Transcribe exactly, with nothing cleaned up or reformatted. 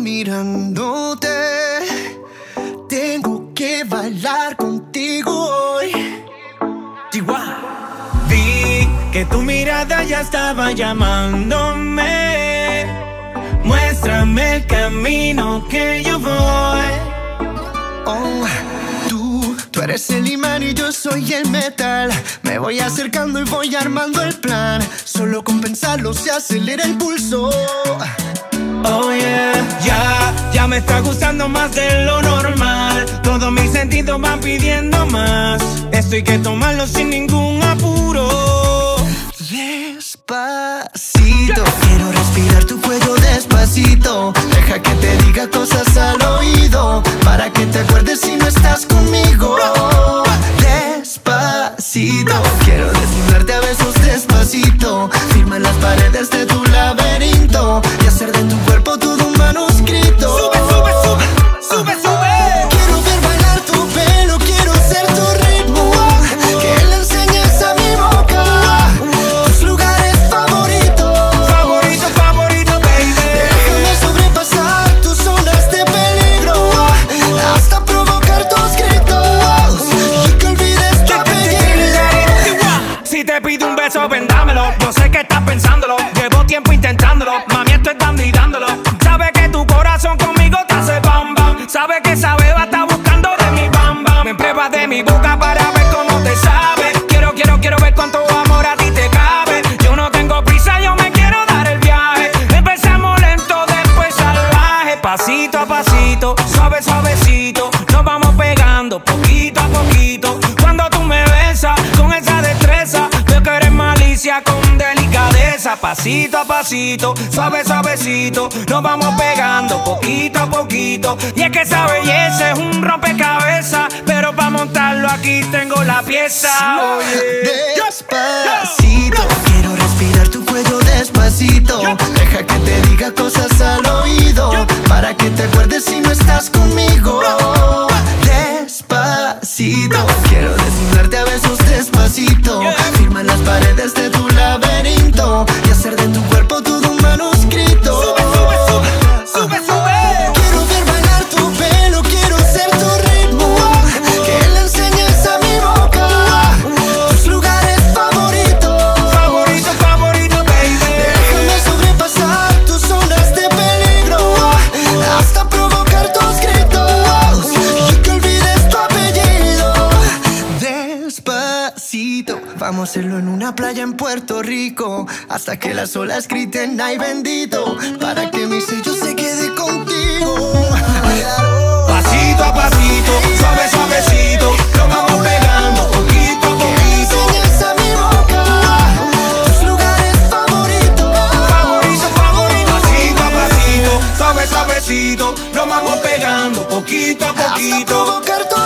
mirándote. Tengo que bailar contigo hoy. Chihuahua. Vi que tu mirada ya estaba llamándome. Muéstrame el camino que yo voy. Oh, tú, tú eres el imán y yo soy el metal. Me voy acercando y voy armando el plan. Solo con pensarlo se acelera el pulso. Oh yeah, ya, ya me está gustando más de lo normal. Todos mis sentidos van pidiendo más. Esto hay que tomarlo sin ningún apuro. Despacito, quiero respirar tu cuello despacito. Deja que te diga cosas al oído, para que te acuerdes si no estás conmigo. Despacito, quiero desnudarte a besos despacito. Firma en las paredes de tu laberinto y hacer de tu cuerpo todo un manuscrito. Sube, sube, sube, sube, sube. Quiero ver bailar tu pelo, quiero ser tu ritmo. Que le enseñes a mi boca tus lugares favoritos. Favorito, favorito, baby. Déjame sobrepasar tus zonas de peligro hasta provocar tus gritos y que olvides tu apellido. Si te pido un beso, ven dámelo. Yo sé que estás pensándolo, llevo tiempo intentándolo. Mami, estoy dando y dándolo. Sabe que tu corazón conmigo te hace bam bam. Sabe que esa beba está buscando de mi bam bam. Me pruebas de mi boca para ver cómo te sabe. Quiero, quiero, quiero ver cuánto amor a ti te cabe. Yo no tengo prisa, yo me quiero dar el viaje. Empezamos lento, después salvaje. Pasito a pasito, suave, suavecito. Nos vamos pegando poquito a poquito. Cuando tú me besas con esa destreza, veo que eres malicia con delicadeza. Pasito a pasito, suave, suavecito. Nos vamos pegando poquito a poquito. Y es que esa belleza es un rompecabezas, pero para montarlo aquí tengo la pieza. Despacito, quiero respirar tu cuello despacito. Deja que te diga cosas al oído, para que te acuerdes si no estás conmigo. Despacito, quiero desnudarte a besos despacito. Firma en las paredes de tu laberinto y hacer de tu cuerpo todo un manuscrito. Sube, sube, sube, sube, sube. Quiero ver bailar tu pelo, quiero ser tu ritmo. Que le enseñes a mi boca tus lugares favoritos. Favorito, favorito, baby. Déjame sobrepasar tus zonas de peligro hasta provocar tus gritos y que olvides tu apellido. Despacito, vamos a hacerlo en una playa en Puerto Rico, hasta que las olas griten ay bendito, para que mi sello se quede contigo. Pasito a pasito, suave, suavecito. Nos vamos pegando poquito a poquito. Enseñas a mi boca tus lugares favoritos. Favorito, favorito. Pasito a pasito, suave, suavecito. Nos vamos pegando poquito a Hasta poquito. provocar tu